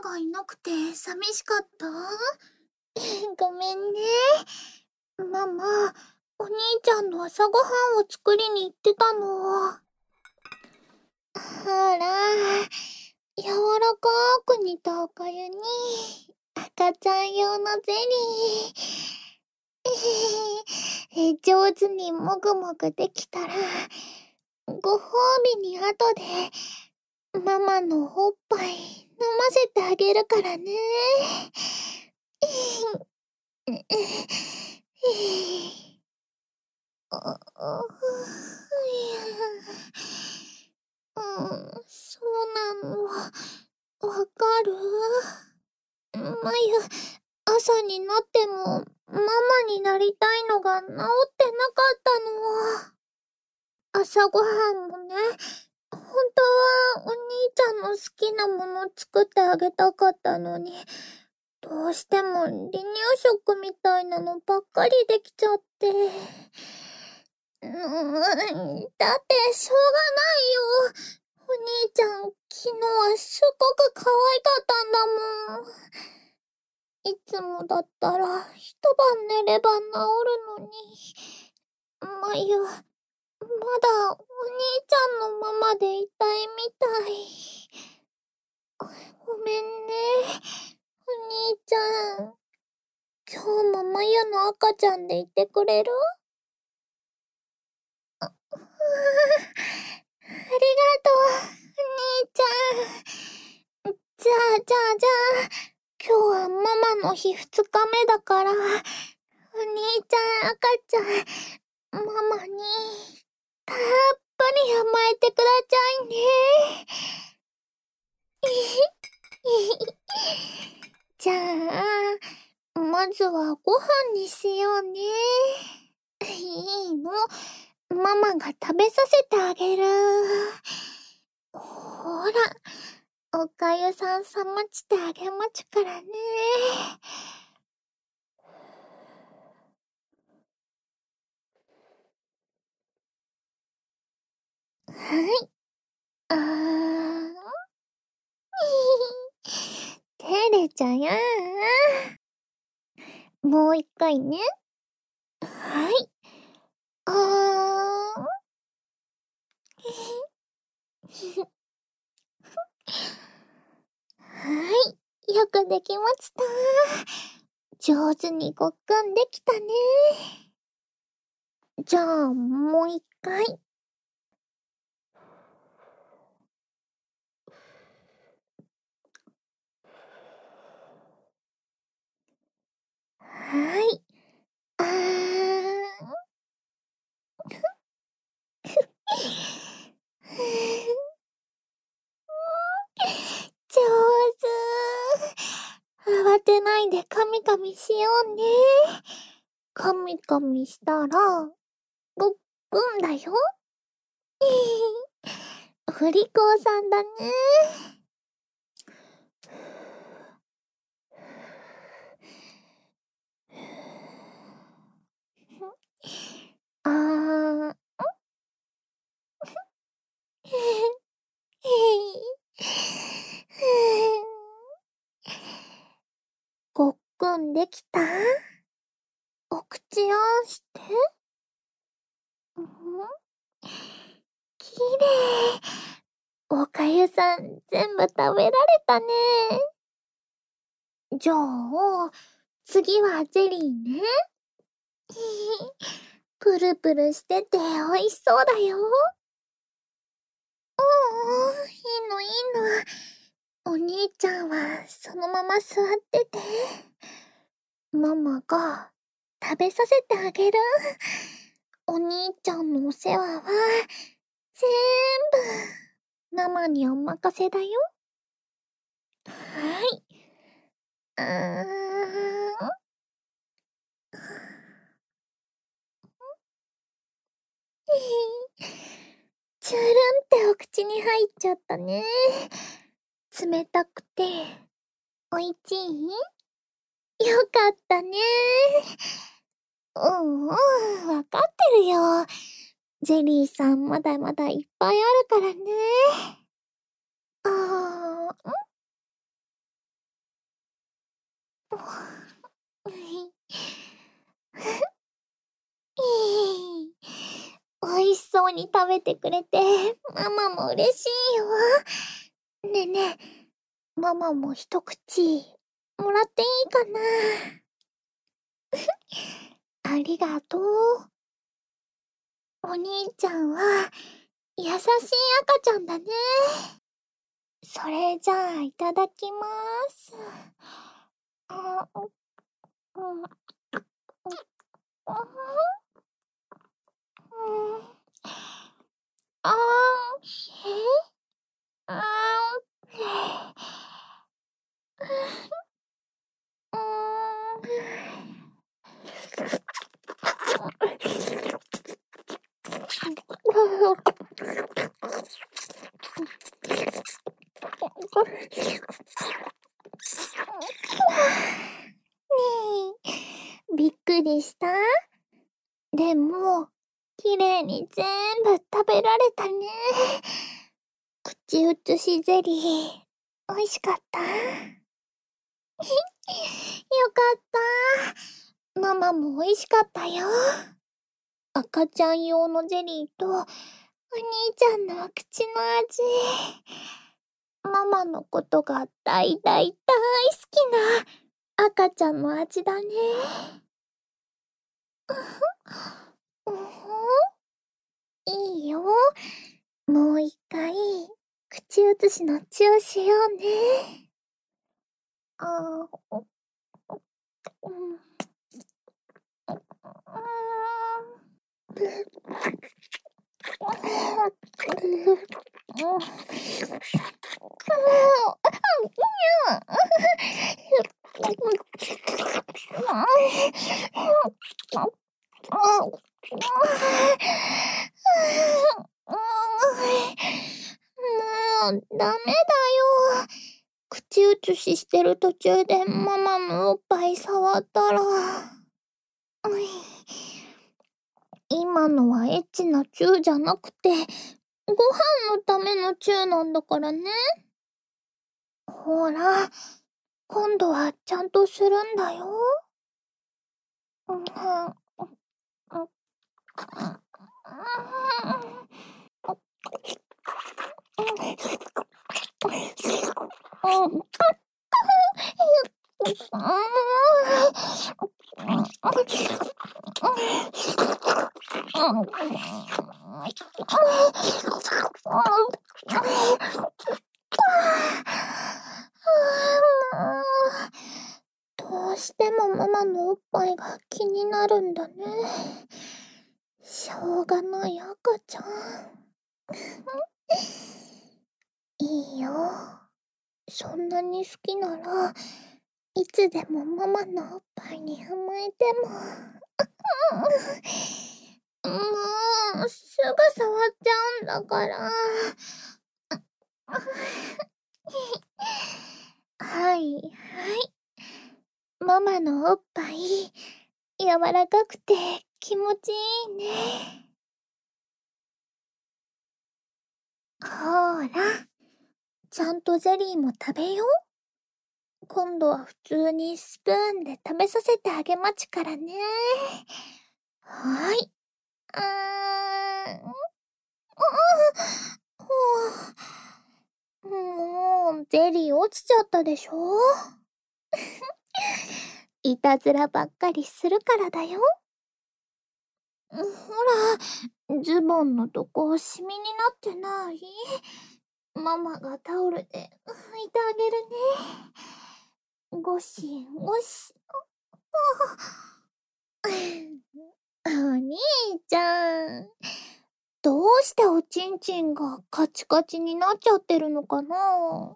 がいなくて寂しかった？ごめんね。ママ、お兄ちゃんの朝ごはんを作りに行ってたの。ほら、柔らかく煮たおかゆに、赤ちゃん用のゼリー。上手にもぐもぐできたら、ご褒美に後で、ママのおっぱい飲ませてあげるからね。そうなの。わかる？まゆ、朝になっても、ママになりたいのが治ってなかったの。朝ごはんもね、本当はお兄ちゃんの好きなもの作ってあげたかったのに、どうしても離乳食みたいなのばっかりできちゃって。だってしょうがないよ。お兄ちゃん、昨日はすっごく可愛かったんだもん。いつもだったら一晩寝れば治るのに。まゆ、まだお兄ちゃんのままでいたいみたい。ごめんね、お兄ちゃん。今日もまゆの赤ちゃんでいてくれる？ありがとう、お兄ちゃん。じゃあ、今日はママの日2日目だから、お兄ちゃん、赤ちゃん、ママに、たっぷり甘えてくださいね。じゃあ、まずはご飯にしようね。いいの？ママが食べさせてあげる。ほら、おかゆさん冷ましてあげまちゅからね。はい。あー。照れちゃやー。もう一回ね。はい。あー。はい。よくできました。上手にごっくんできたね。じゃあ、もう一回。はい。あー。上手。慌てないでカミカミしようね。カミカミしたら、ごっくんだよ。お利口さんだね。あー。ごっくんできた？お口あんして。きれい。おかゆさん全部食べられたね。じゃあ、次はゼリーね。プルプルしてて美味しそうだよ。いいのいいの。お兄ちゃんはそのまま座ってて。ママが食べさせてあげる。お兄ちゃんのお世話は全部ママにお任せだよ。はい。チュルンってお口に入っちゃったね。冷たくて、おいしい？よかったね。わかってるよ。ジェリーさんまだまだいっぱいあるからね。あー、 美味しそうに食べてくれて、ママも嬉しいよ。ねえねえ、ママも一口、もらっていいかな？ありがとう。お兄ちゃんは、優しい赤ちゃんだね。それじゃあ、いただきます。あ、うん、うん、うん、あー、あー、びっくりした？でも、綺麗に全部食べられたね。口移しゼリー、美味しかった？よかった。ママも美味しかったよ。赤ちゃん用のゼリーと、お兄ちゃんの口の味。ママのことが大大大好きな赤ちゃんの味だね。うんふん、いいよ。もう一回、口移しのチューしようね。あー、うん、もう、ダメだよ。口移ししてる途中でママのおっぱい触ったら。今のはエッチなチューじゃなくて、ご飯のためのチューなんだからね。ほら、今度はちゃんとするんだよ。うん、どうしてもママのおっぱいが気になるんだね。しょうがない赤ちゃん。いいよ。そんなに好きなら、いつでもママのおっぱいに甘えても。もう、すぐ触っちゃうんだから。はい、はい。ママのおっぱい、柔らかくて気持ちいいね。ほーら、ちゃんとゼリーも食べよう。今度は普通にスプーンで食べさせてあげまちからね。はい。ほう。もう、ゼリー落ちちゃったでしょ？いたずらばっかりするからだよ。ほら、ズボンのとこシミになってない？ママがタオルで拭いてあげるね。ゴシゴシ。お兄ちゃん、どうしておちんちんがカチカチになっちゃってるのかな？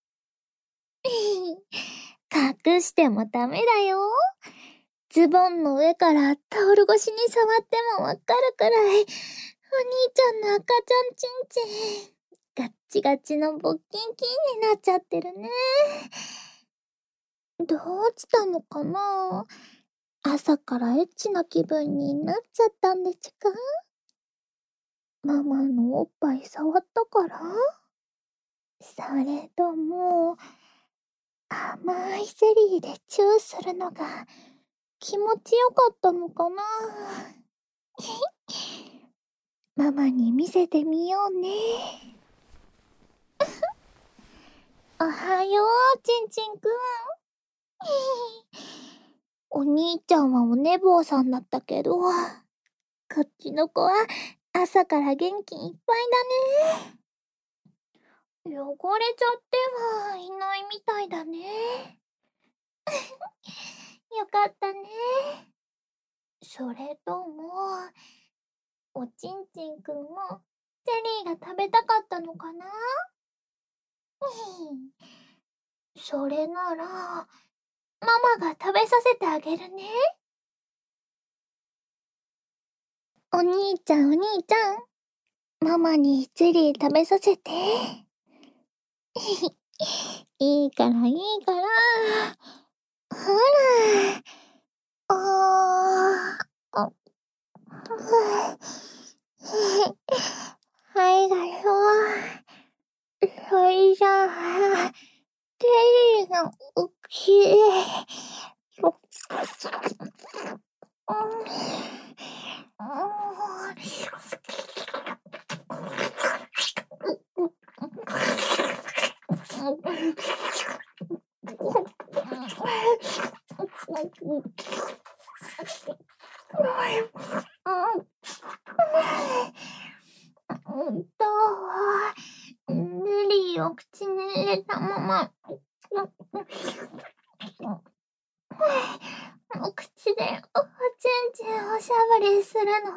隠してもダメだよ。ズボンの上からタオル越しに触ってもわかるくらい、お兄ちゃんの赤ちゃんちんちん、ガッチガチのボッキンキンになっちゃってるね。どうしたのかな？朝からエッチな気分になっちゃったんでちゅか？ママのおっぱい触ったから？それとも、 甘いゼリーでチューするのが気持ちよかったのかな。ママに見せてみようね。おはよう、ちんちんくん。お兄ちゃんはお寝坊さんだったけど、こっちの子は朝から元気いっぱいだね。汚れちゃってはいないみたいだね。よかったね。それとも、おちんちんくんもゼリーが食べたかったのかな。それなら、ママが食べさせてあげるね。お兄ちゃん、お兄ちゃん。ママにゼリー食べさせて。いいから、いいから。ほら。あはいだよ。それじゃあ、ゼリーのうち。ゼリーを口に入れたまま、口でおちんちんおしゃぶりするの。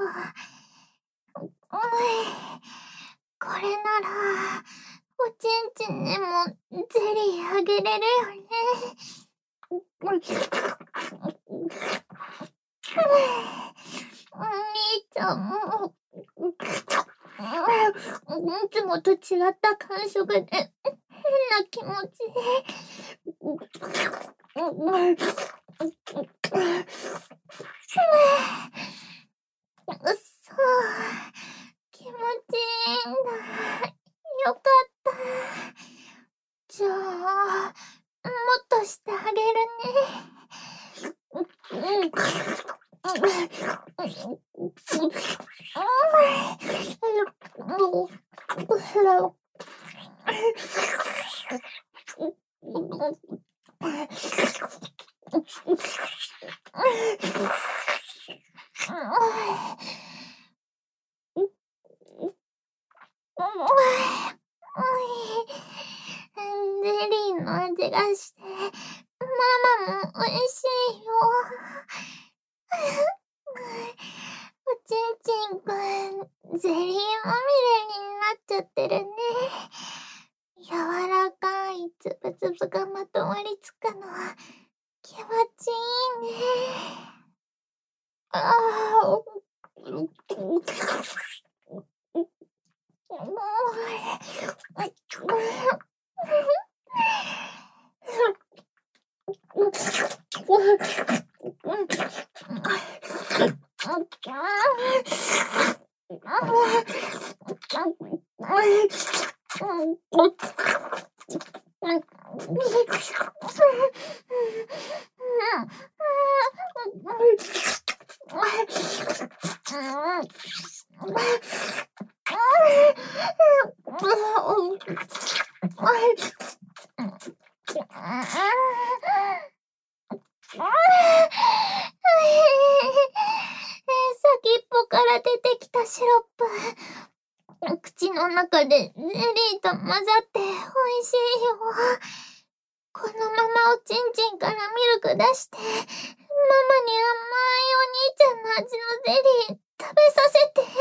これなら、おちんちんにもゼリーあげれるよね。お兄ちゃんも、いつもと違った感触で、変な気持ちそう、気持ちいいんだ。よかった。じゃあ、もっとしてあげるね。ゼリーの味がして、ママも美味しいよ。おちんちんくん、ゼリーまみれになっちゃってるね。柔らかいつぶつぶがまとまりつくのは気持ちいいね。先っぽから出てきたシロップ。口の中でゼリーと混ざって美味しいよ。このままおちんちんからミルク出して、ママに甘いお兄ちゃんの味のゼリー食べさせて。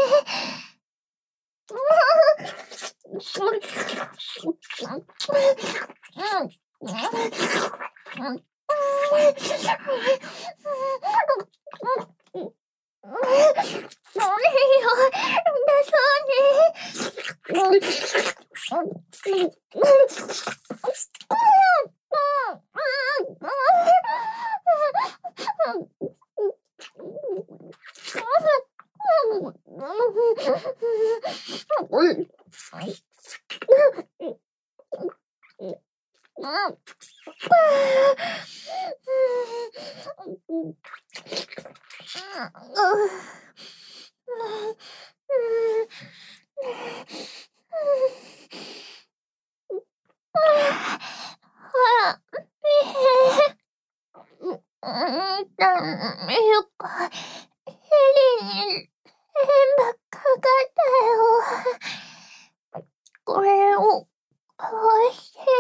ミルク、ヘリに全部かかったよ。これを、おいしい。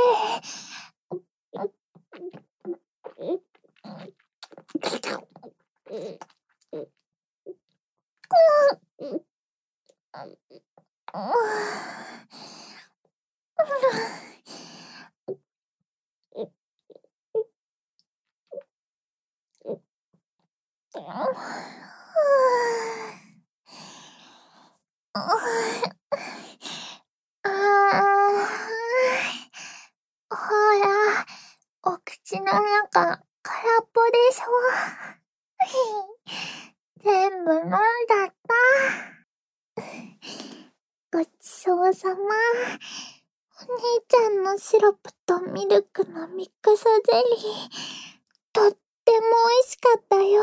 ほら、お口の中、空っぽでしょ。全部飲んだった。ごちそうさま。お兄ちゃんのシロップとミルクのミックスゼリー、とっても美味しかったよ。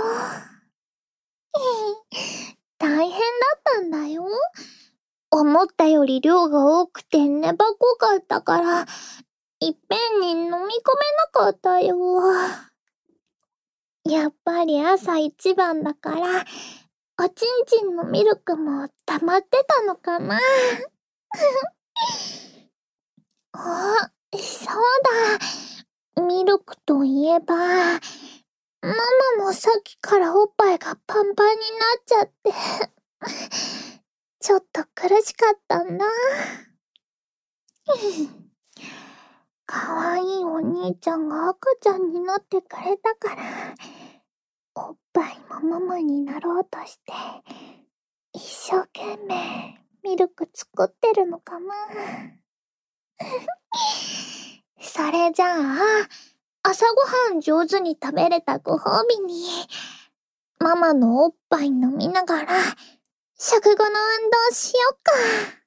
大変だったんだよ。思ったより量が多くて粘っこかったから、いっぺんに飲み込めなかったよ。やっぱり朝一番だから、おちんちんのミルクも溜まってたのかな。あ、そうだ。ミルクといえば、ママもさっきからおっぱいがパンパンになっちゃって、ちょっと苦しかったんだ。かわいいお兄ちゃんが赤ちゃんになってくれたから、おっぱいもママになろうとして、一生懸命ミルク作ってるのかな。それじゃあ、朝ごはん上手に食べれたご褒美に、ママのおっぱい飲みながら、食後の運動しよっか。